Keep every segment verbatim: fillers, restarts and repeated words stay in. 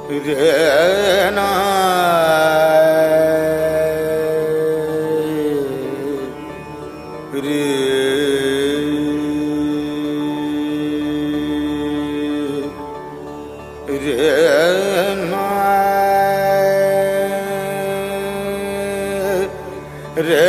रे ना रे रे ना रे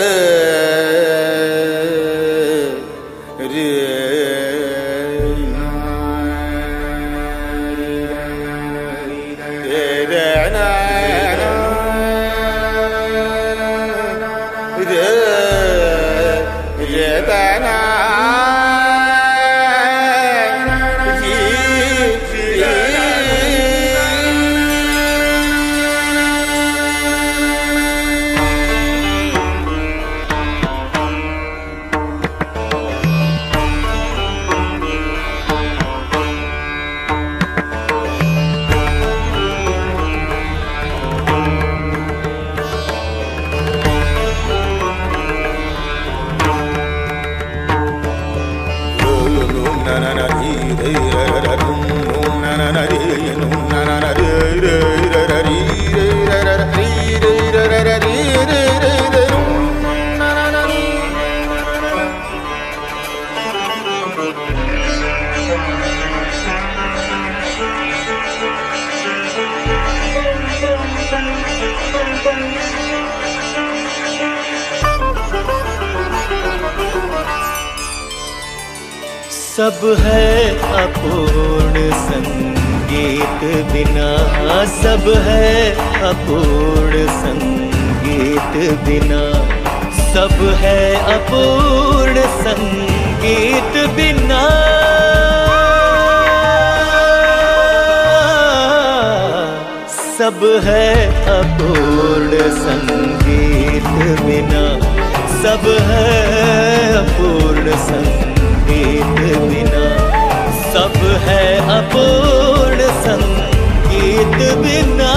सब है अपूर्ण संगीत बिना, सब है अपूर्ण संगीत बिना, सब है अपूर्ण संगीत बिना, सब है अपूर्ण संगीत बिना, सब है अपूर्ण संगीत बिना, सब है अपूर्ण संगीत बिना।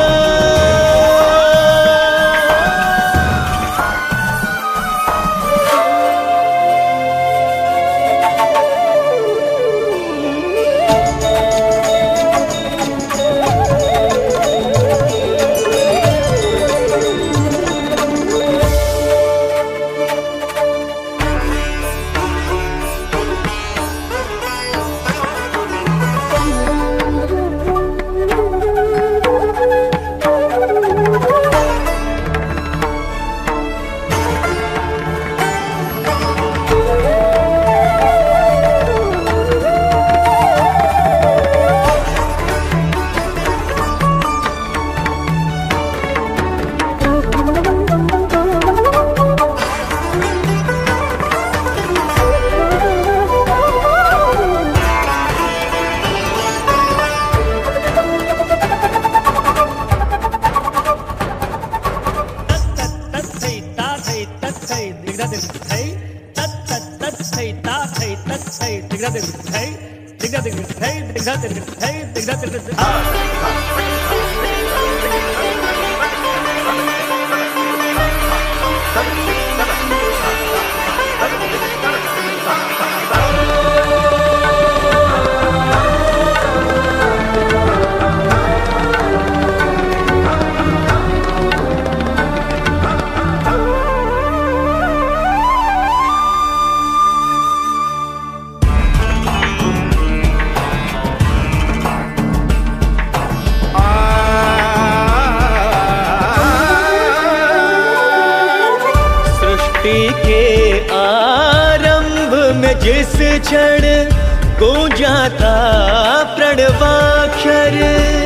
जिस क्षण गूंजा था प्रणवाक्षर,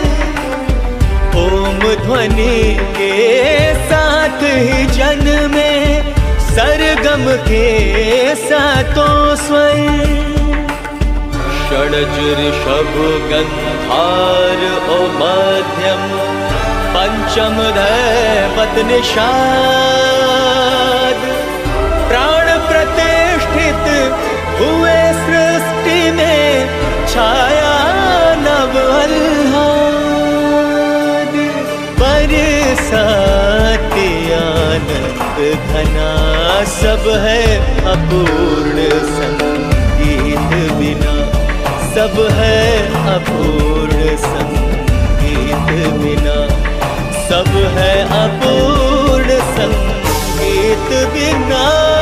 ओम ध्वनि के साथ ही जन्मे सरगम के सातों स्वर, षड्ज ऋषभ गंधार ओ मध्यम पंचम दैवत निषाद, प्राण प्रतिष्ठित हुए सृष्टि में छाया नव आह्लाद, बरसाती आनंद घना, सब है अपूर्ण संगीत बिना, सब है अपूर्ण संगीत संगीत बिना, सब है अपूर्ण संगीत बिना।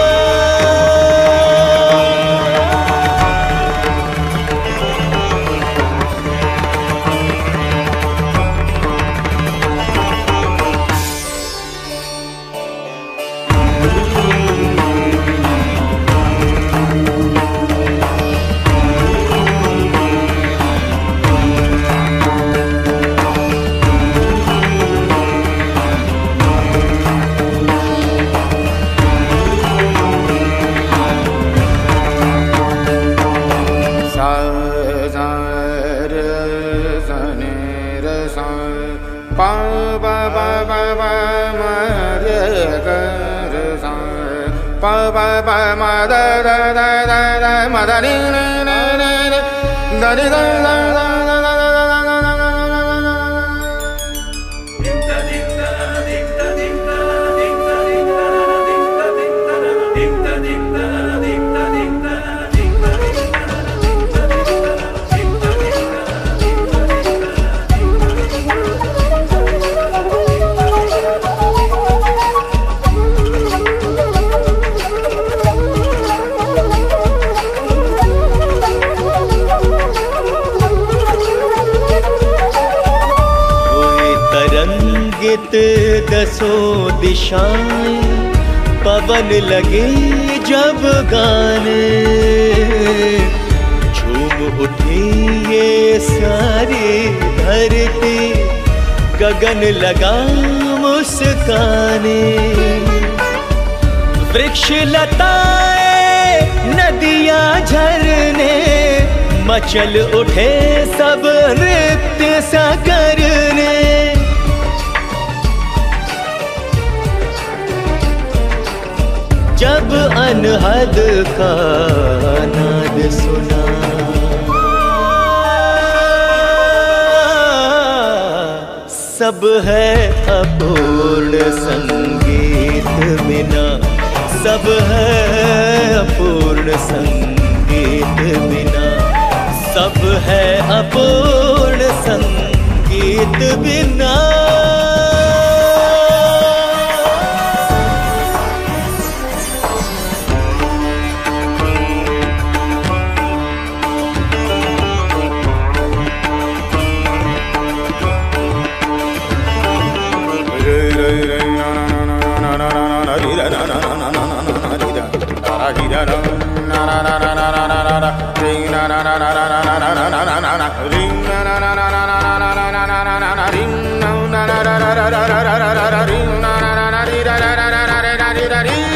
pa pa pa pa pa ma re ga re sa pa pa pa ma da da da da da ma da ni ni ni ni da ni da da da da da da दसों दिशाएं पवन लगे जब गाने, झूम उठी ये सारी धरती, गगन लगा मुस्काने। वृक्ष लताएं नदियां झरने, मचल उठे सब नृत्य सा करने। जब अनहद का नाद सुना, सब है अपूर्ण संगीत बिना, सब है अपूर्ण संगीत बिना, सब है अपूर्ण संगीत बिना। ring